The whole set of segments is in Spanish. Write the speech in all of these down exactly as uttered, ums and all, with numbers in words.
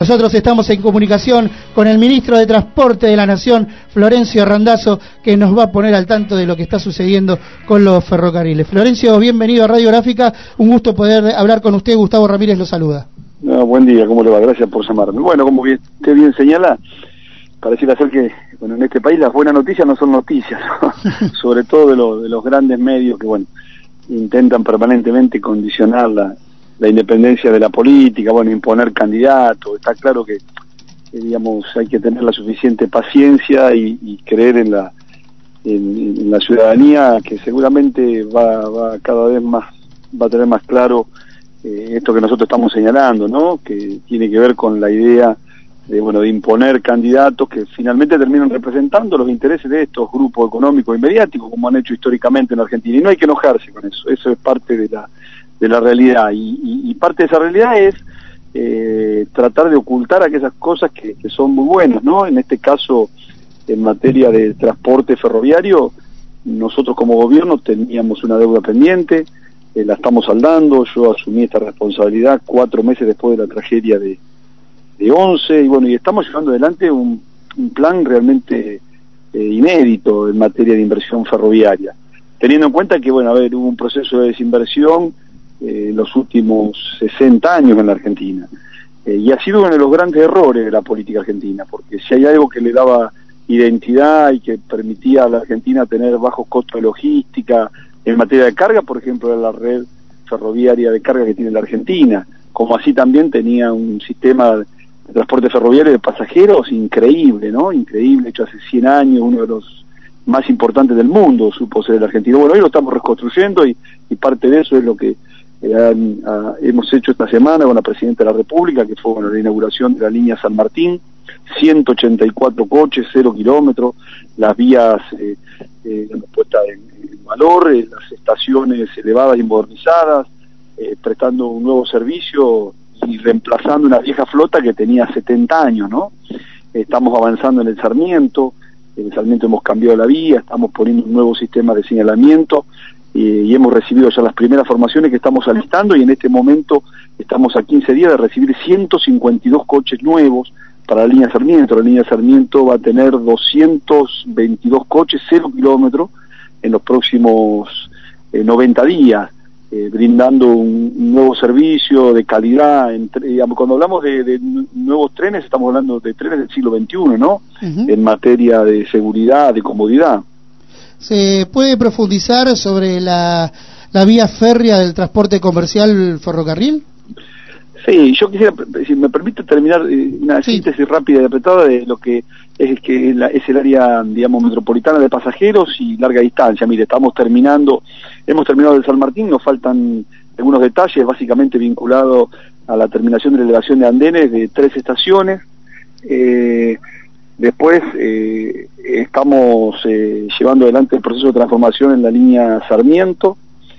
Nosotros estamos en comunicación con el ministro de Transporte de la Nación, Florencio Randazzo, que nos va a poner al tanto de lo que está sucediendo con los ferrocarriles. Florencio, bienvenido a Radiográfica, un gusto poder hablar con usted. Gustavo Ramírez lo saluda. No, buen día, ¿cómo le va? Gracias por llamarme. Bueno, como bien, usted bien señala, pareciera ser que bueno, en este país las buenas noticias no son noticias, ¿no? Sobre todo de, lo, de los grandes medios que bueno intentan permanentemente condicionar la, la independencia de la política, bueno, imponer candidatos. Está claro que, que digamos hay que tener la suficiente paciencia y, y creer en la en, en la ciudadanía, que seguramente va, va cada vez más va a tener más claro eh, esto que nosotros estamos señalando, ¿no? Que tiene que ver con la idea de bueno de imponer candidatos que finalmente terminan representando los intereses de estos grupos económicos y mediáticos, como han hecho históricamente en Argentina, y no hay que enojarse con eso. Eso es parte de la de la realidad, y, y, y parte de esa realidad es eh, tratar de ocultar aquellas cosas que, que son muy buenas, ¿no? En este caso, en materia de transporte ferroviario, nosotros como gobierno teníamos una deuda pendiente, eh, la estamos saldando. Yo asumí esta responsabilidad cuatro meses después de la tragedia de de once, y bueno, y estamos llevando adelante un, un plan realmente eh, inédito en materia de inversión ferroviaria, teniendo en cuenta que, bueno, a ver, hubo un proceso de desinversión eh, en los últimos sesenta años en la Argentina, eh, y ha sido uno de los grandes errores de la política argentina, porque si hay algo que le daba identidad y que permitía a la Argentina tener bajos costos de logística en materia de carga, por ejemplo, era la red ferroviaria de carga que tiene la Argentina, como así también tenía un sistema de transporte ferroviario de pasajeros increíble, ¿no? Increíble, hecho hace cien años, uno de los más importantes del mundo, supo ser el argentino. Bueno, hoy lo estamos reconstruyendo y, y parte de eso es lo que eh, han, a, hemos hecho esta semana con la Presidenta de la República, que fue bueno, la inauguración de la línea San Martín, ciento ochenta y cuatro coches, cero kilómetros, las vías eh, eh, puestas en, en valor, eh, las estaciones elevadas y modernizadas, eh, prestando un nuevo servicio y reemplazando una vieja flota que tenía setenta años, ¿no? Estamos avanzando en el Sarmiento, en el Sarmiento hemos cambiado la vía, estamos poniendo un nuevo sistema de señalamiento eh, y hemos recibido ya las primeras formaciones que estamos alistando, y en este momento estamos a quince días de recibir ciento cincuenta y dos coches nuevos para la línea Sarmiento. La línea Sarmiento va a tener doscientos veintidós coches, cero kilómetros, en los próximos eh, noventa días. Eh, brindando un, un nuevo servicio de calidad. Entre, digamos, cuando hablamos de, de nuevos trenes, estamos hablando de trenes del siglo veintiuno, ¿no? Uh-huh. En materia de seguridad, de comodidad. ¿Se puede profundizar sobre la, la vía férrea del transporte comercial ferrocarril? Sí, yo quisiera, si me permite terminar eh, una sí. síntesis rápida y apretada de lo que es que es, la, es el área, digamos, metropolitana de pasajeros y larga distancia. Mire, estamos terminando, hemos terminado el San Martín, nos faltan algunos detalles, básicamente vinculados a la terminación de la elevación de andenes de tres estaciones. Eh, después eh, estamos eh, llevando adelante el proceso de transformación en la línea Sarmiento.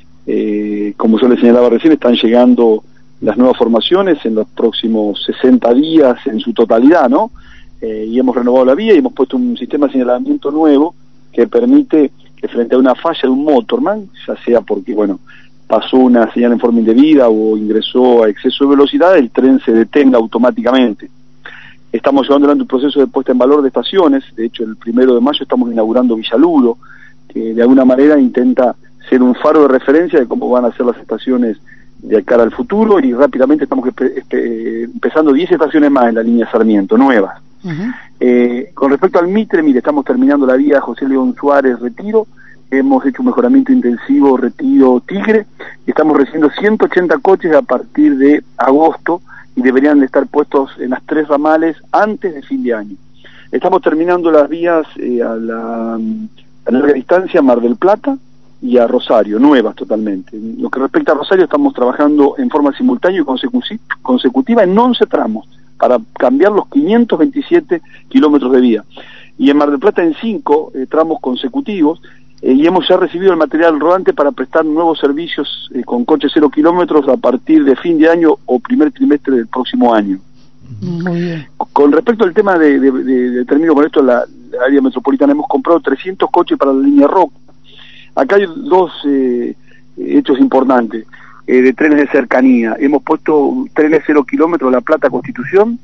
Eh, como yo le señalaba recién, están llegando las nuevas formaciones en los próximos sesenta días en su totalidad, ¿no? Eh, y hemos renovado la vía y hemos puesto un sistema de señalamiento nuevo que permite que frente a una falla de un motorman, ya sea porque, bueno, pasó una señal en forma indebida o ingresó a exceso de velocidad, el tren se detenga automáticamente. Estamos llevando adelante un proceso de puesta en valor de estaciones. De hecho, el primero de mayo estamos inaugurando Villaluro, que de alguna manera intenta ser un faro de referencia de cómo van a ser las estaciones de cara al futuro, y rápidamente estamos empezando diez estaciones más en la línea Sarmiento, nuevas. Uh-huh. Eh, con respecto al Mitre, mire, estamos terminando la vía José León Suárez Retiro, hemos hecho un mejoramiento intensivo Retiro Tigre, y estamos recibiendo ciento ochenta coches a partir de agosto, y deberían de estar puestos en las tres ramales antes de fin de año. Estamos terminando las vías eh, a, la, a larga distancia, Mar del Plata y a Rosario, nuevas totalmente. En lo que respecta a Rosario, estamos trabajando en forma simultánea y consecutiva en once tramos para cambiar los quinientos veintisiete kilómetros de vía, y en Mar del Plata en cinco eh, tramos consecutivos, eh, y hemos ya recibido el material rodante para prestar nuevos servicios eh, con coches cero kilómetros a partir de fin de año o primer trimestre del próximo año. Muy bien. Con respecto al tema de, de, de, de termino con esto, la, la área metropolitana, hemos comprado trescientos coches para la línea Roca. Acá hay dos eh, hechos importantes eh, de trenes de cercanía. Hemos puesto trenes cero kilómetros La Plata Constitución,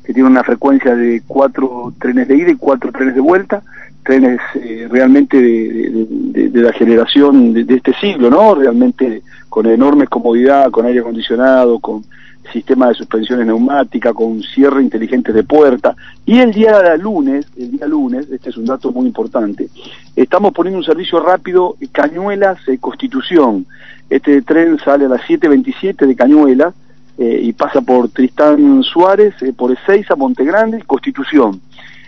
que tiene una frecuencia de cuatro trenes de ida y cuatro trenes de vuelta, trenes eh, realmente de, de, de, de la generación de, de este siglo, ¿no? Realmente con enorme comodidad, con aire acondicionado, con sistema de suspensiones neumática, con cierre inteligente de puerta. Y el día lunes, el día lunes, este es un dato muy importante, estamos poniendo un servicio rápido Cañuelas eh, Constitución. Este tren sale a las siete veintisiete de Cañuelas eh, y pasa por Tristán Suárez, eh, por Ezeiza, Monte Grande y Constitución.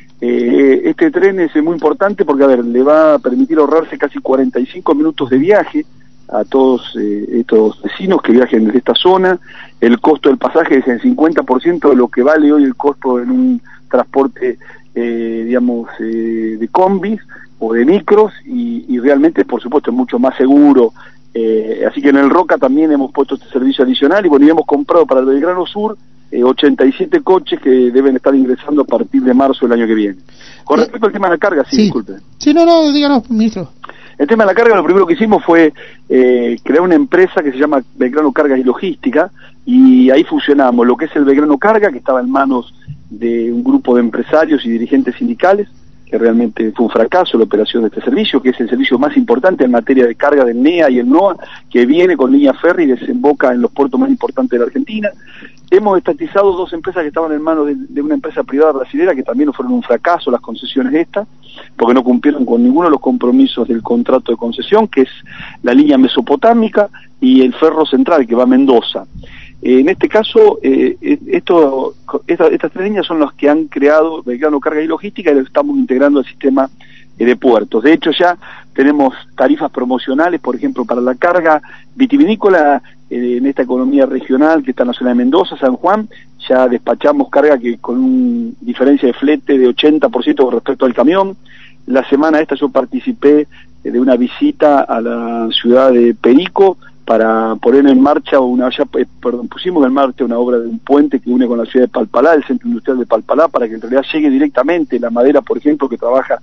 Eh, este tren es muy importante porque, a ver, le va a permitir ahorrarse casi cuarenta y cinco minutos de viaje a todos eh, estos vecinos que viajen desde esta zona. El costo del pasaje es el cincuenta por ciento de lo que vale hoy el costo en un transporte, eh, digamos, eh, de combis o de micros, y, y realmente, por supuesto, es mucho más seguro. Eh, así que en el Roca también hemos puesto este servicio adicional, y bueno, y hemos comprado para el Belgrano Sur eh, ochenta y siete coches que deben estar ingresando a partir de marzo del año que viene. Con respecto al tema de la carga, sí, sí. disculpe. Sí, no, no, díganos, ministro. El tema de la carga, lo primero que hicimos fue eh, crear una empresa que se llama Belgrano Cargas y Logística, y ahí fusionamos lo que es el Belgrano Carga, que estaba en manos de un grupo de empresarios y dirigentes sindicales, que realmente fue un fracaso la operación de este servicio, que es el servicio más importante en materia de carga del N E A y el N O A, que viene con línea ferry y desemboca en los puertos más importantes de la Argentina. Hemos estatizado dos empresas que estaban en manos de, de una empresa privada brasilera, que también fueron un fracaso las concesiones estas, porque no cumplieron con ninguno de los compromisos del contrato de concesión, que es la línea mesopotámica y el ferro central, que va a Mendoza. Eh, en este caso, eh, esto, esta, estas tres líneas son las que han creado Belgrano Carga y Logística, y lo estamos integrando al sistema eh, de puertos. De hecho, ya tenemos tarifas promocionales, por ejemplo, para la carga vitivinícola eh, en esta economía regional que está en la zona de Mendoza, San Juan. Ya despachamos carga que con una diferencia de flete de ochenta por ciento con respecto al camión. La semana esta yo participé eh, de una visita a la ciudad de Perico, para poner en marcha una, ya, eh, perdón, pusimos en marcha una obra de un puente que une con la ciudad de Palpalá, el centro industrial de Palpalá, para que en realidad llegue directamente la madera, por ejemplo, que trabaja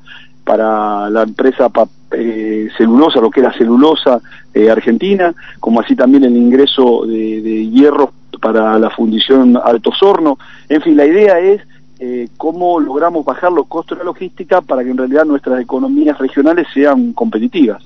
para la empresa pa, eh, celulosa, lo que era celulosa eh, argentina, como así también el ingreso de, de hierro para la fundición Alto Sorno. En fin, la idea es eh, cómo logramos bajar los costos de la logística para que en realidad nuestras economías regionales sean competitivas.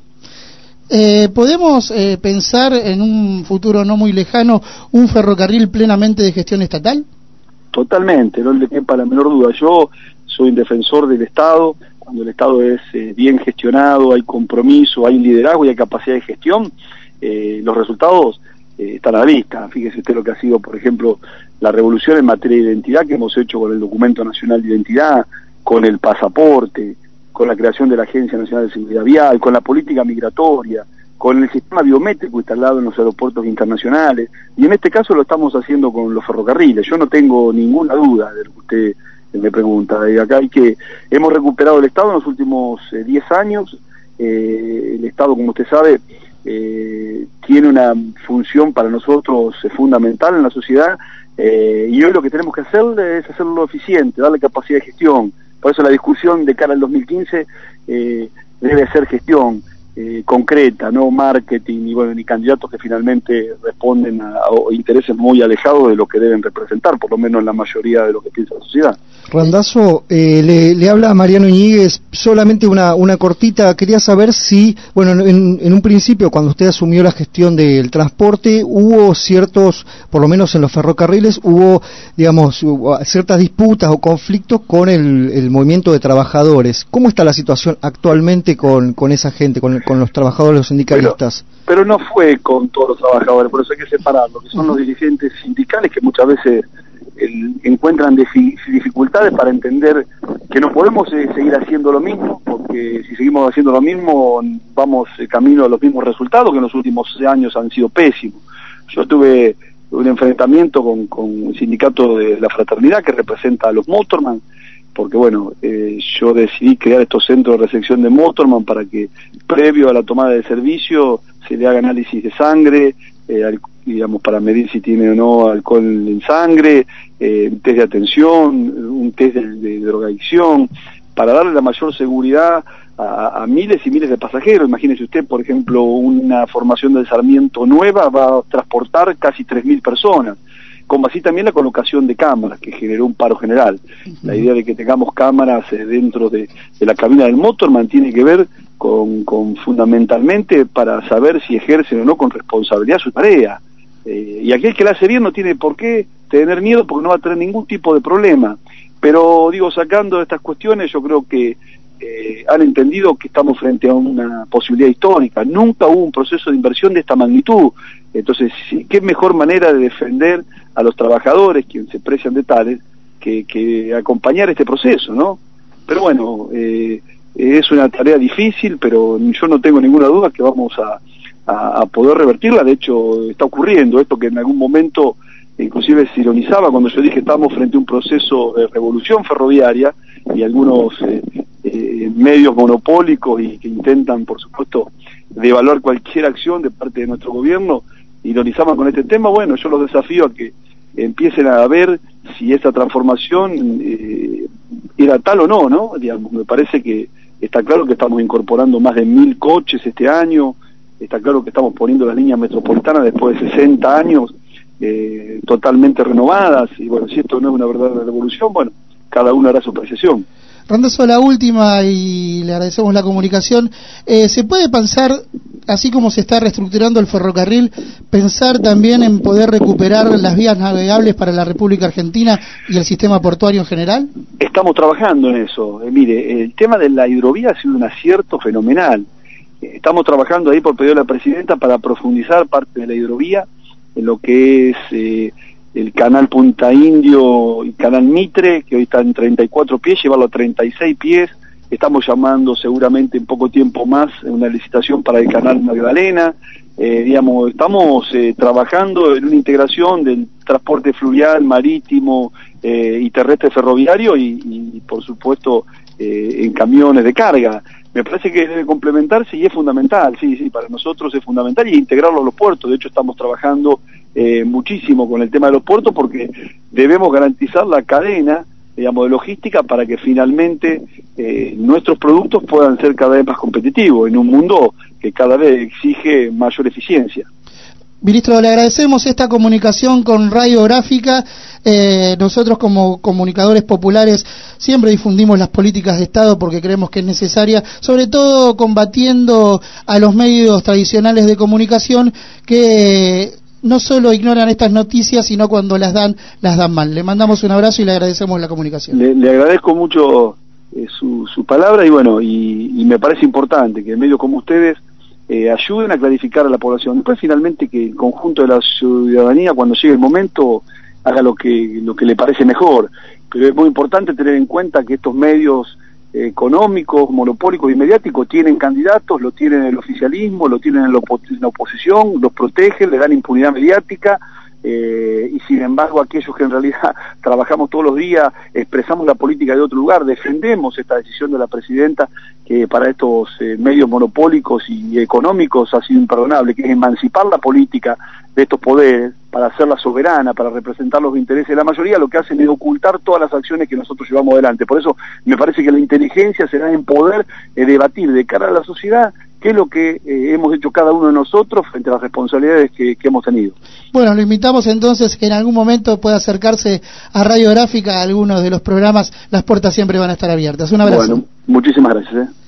Eh, ¿Podemos eh, pensar en un futuro no muy lejano un ferrocarril plenamente de gestión estatal? Totalmente, no le quepa la menor duda. Yo soy un defensor del Estado. Cuando el Estado es eh, bien gestionado, hay compromiso, hay liderazgo y hay capacidad de gestión, eh, los resultados eh, están a la vista. Fíjese usted lo que ha sido, por ejemplo, la revolución en materia de identidad que hemos hecho con el Documento Nacional de Identidad, con el pasaporte, con la creación de la Agencia Nacional de Seguridad Vial, con la política migratoria, con el sistema biométrico instalado en los aeropuertos internacionales, y en este caso lo estamos haciendo con los ferrocarriles. Yo no tengo ninguna duda de lo que usted me pregunta. Y acá hay que, hemos recuperado el Estado en los últimos diez eh, años. Eh, el Estado, como usted sabe, eh, tiene una función para nosotros eh, fundamental en la sociedad, eh, y hoy lo que tenemos que hacer es hacerlo eficiente, darle capacidad de gestión. Por eso la discusión de cara al dos mil quince eh, debe ser gestión eh, concreta, no marketing, ni bueno, ni candidatos que finalmente responden a, a intereses muy alejados de lo que deben representar, por lo menos en la mayoría de lo que piensa la sociedad. Randazzo, eh, le, le habla Mariano Iñiguez, solamente una, una cortita. Quería saber si, bueno, en, en un principio, cuando usted asumió la gestión del transporte, hubo ciertos, por lo menos en los ferrocarriles, hubo, digamos, hubo ciertas disputas o conflictos con el, el movimiento de trabajadores. ¿Cómo está la situación actualmente con, con esa gente, con, con los trabajadores, los sindicalistas? Pero, pero no fue con todos los trabajadores, por eso hay que separarlo, que son los dirigentes sindicales que muchas veces El, encuentran defi, dificultades para entender que no podemos eh, seguir haciendo lo mismo, porque si seguimos haciendo lo mismo vamos eh, camino a los mismos resultados que en los últimos años han sido pésimos. Yo tuve un enfrentamiento con, con un sindicato de la fraternidad que representa a los motorman, porque bueno, eh, yo decidí crear estos centros de recepción de motorman para que previo a la tomada de servicio se le haga análisis de sangre, eh, al, digamos, para medir si tiene o no alcohol en sangre, eh, un test de atención, un test de, de drogadicción, para darle la mayor seguridad a, a miles y miles de pasajeros. Imagínese usted, por ejemplo, una formación del Sarmiento nueva va a transportar casi tres mil personas. como así también la colocación de cámaras, que generó un paro general. La idea de que tengamos cámaras eh, dentro de, de la cabina del Motorman tiene que ver con, con fundamentalmente para saber si ejercen o no con responsabilidad su tarea. Eh, y aquel que la hace bien no tiene por qué tener miedo, porque no va a tener ningún tipo de problema. Pero digo, sacando estas cuestiones, yo creo que eh, han entendido que estamos frente a una posibilidad histórica. Nunca hubo un proceso de inversión de esta magnitud. Entonces, sí, qué mejor manera de defender a los trabajadores, quienes se precian de tales, que, que acompañar este proceso, ¿no? Pero bueno, eh, es una tarea difícil, pero yo no tengo ninguna duda que vamos a, a, a poder revertirla. De hecho, está ocurriendo esto que en algún momento inclusive se ironizaba cuando yo dije que estamos frente a un proceso de revolución ferroviaria, y algunos eh, eh, medios monopólicos y que intentan, por supuesto, devaluar cualquier acción de parte de nuestro gobierno, ironizaban con este tema. Bueno, yo los desafío a que empiecen a ver si esta transformación eh, era tal o no, ¿no? Digamos, me parece que está claro que estamos incorporando más de mil coches este año, está claro que estamos poniendo las líneas metropolitanas después de sesenta años eh, totalmente renovadas, y bueno, si esto no es una verdadera revolución, bueno, cada uno hará su apreciación. Randazzo, la última, y le agradecemos la comunicación. Eh, ¿Se puede pensar, así como se está reestructurando el ferrocarril, pensar también en poder recuperar las vías navegables para la República Argentina y el sistema portuario en general? Estamos trabajando en eso. Eh, mire, el tema de la hidrovía ha sido un acierto fenomenal. Eh, estamos trabajando ahí por pedido de la Presidenta para profundizar parte de la hidrovía en lo que es eh, el canal Punta Indio y canal Mitre, que hoy está en treinta y cuatro pies, llevarlo a treinta y seis pies. Estamos llamando seguramente en poco tiempo más una licitación para el canal Magdalena. Eh, digamos, estamos eh, trabajando en una integración del transporte fluvial, marítimo eh, y terrestre ferroviario y, y por supuesto eh, en camiones de carga. Me parece que debe complementarse y es fundamental, sí, sí, para nosotros es fundamental, y integrarlo a los puertos. De hecho, estamos trabajando eh, muchísimo con el tema de los puertos, porque debemos garantizar la cadena, digamos, de logística para que finalmente eh, nuestros productos puedan ser cada vez más competitivos en un mundo que cada vez exige mayor eficiencia. Ministro, le agradecemos esta comunicación con Radiográfica. Eh, nosotros como comunicadores populares siempre difundimos las políticas de Estado porque creemos que es necesaria, sobre todo combatiendo a los medios tradicionales de comunicación que no solo ignoran estas noticias, sino cuando las dan, las dan mal. Le mandamos un abrazo y le agradecemos la comunicación. Le, le agradezco mucho eh, su, su palabra y bueno, y, y me parece importante que medios como ustedes Eh, ayuden a clarificar a la población. Después finalmente que el conjunto de la ciudadanía, cuando llegue el momento, haga lo que lo que le parece mejor. Pero es muy importante tener en cuenta que estos medios eh, económicos, monopólicos y mediáticos tienen candidatos, lo tienen el oficialismo, lo tienen en la, op en la oposición, los protegen, le dan impunidad mediática. Eh, y sin embargo aquellos que en realidad trabajamos todos los días, expresamos la política de otro lugar, defendemos esta decisión de la Presidenta, que para estos eh, medios monopólicos y económicos ha sido imperdonable, que es emancipar la política de estos poderes para hacerla soberana, para representar los intereses de la mayoría. Lo que hacen es ocultar todas las acciones que nosotros llevamos adelante. Por eso me parece que la inteligencia será en poder eh, debatir de cara a la sociedad qué es lo que eh, hemos hecho cada uno de nosotros frente a las responsabilidades que, que hemos tenido. Bueno, lo invitamos entonces que en algún momento pueda acercarse a Radiográfica, a algunos de los programas. Las puertas siempre van a estar abiertas. Un abrazo. Bueno, muchísimas gracias. ¿eh?